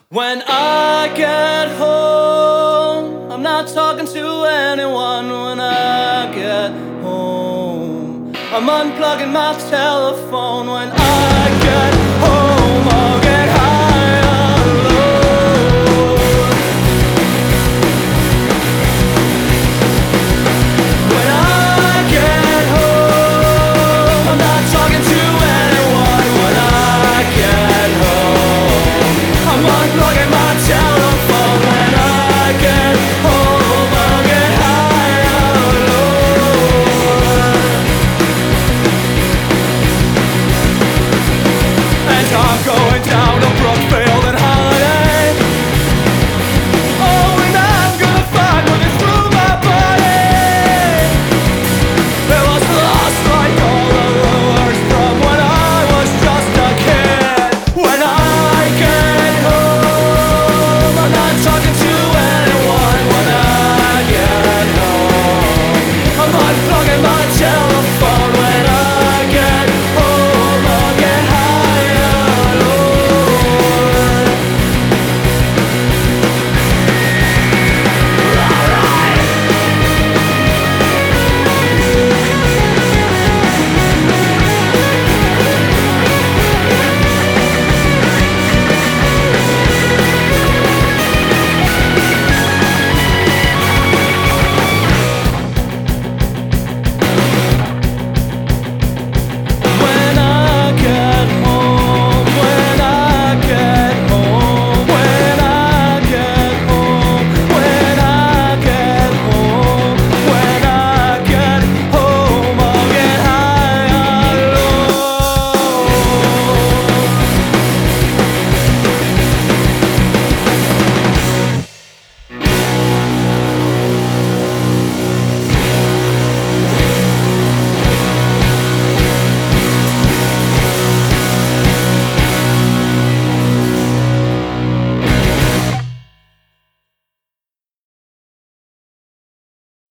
When I get home, I'm not talking to anyone. When I get home, I'm unplugging my telephone. When I get home, I'll get high alone. When I get home, I'm not talking to anyone. When I get home, I'm unplugging my